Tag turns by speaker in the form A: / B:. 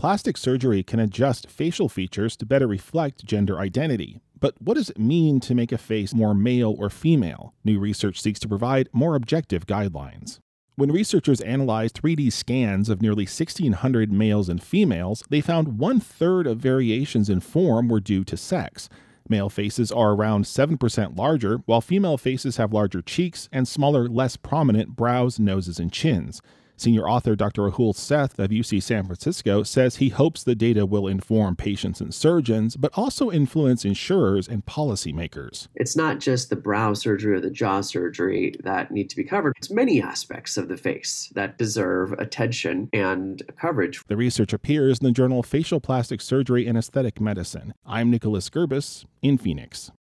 A: plastic surgery can adjust facial features to better reflect gender identity. But what does it mean to make a face more male or female? New research seeks to provide more objective guidelines. When researchers analyzed 3D scans of nearly 1,600 males and females, they found 1/3 of variations in form were due to sex. Male faces are around 7% larger, while female faces have larger cheeks and smaller, less prominent brows, noses, and chins. Senior author Dr. Rahul Seth of UC San Francisco says he hopes the data will inform patients and surgeons, but also influence insurers and policymakers.
B: It's not just the brow surgery or the jaw surgery that need to be covered. It's many aspects of the face that deserve attention and coverage.
A: The research appears in the journal Facial Plastic Surgery and Aesthetic Medicine. I'm Nicholas Gerbis in Phoenix.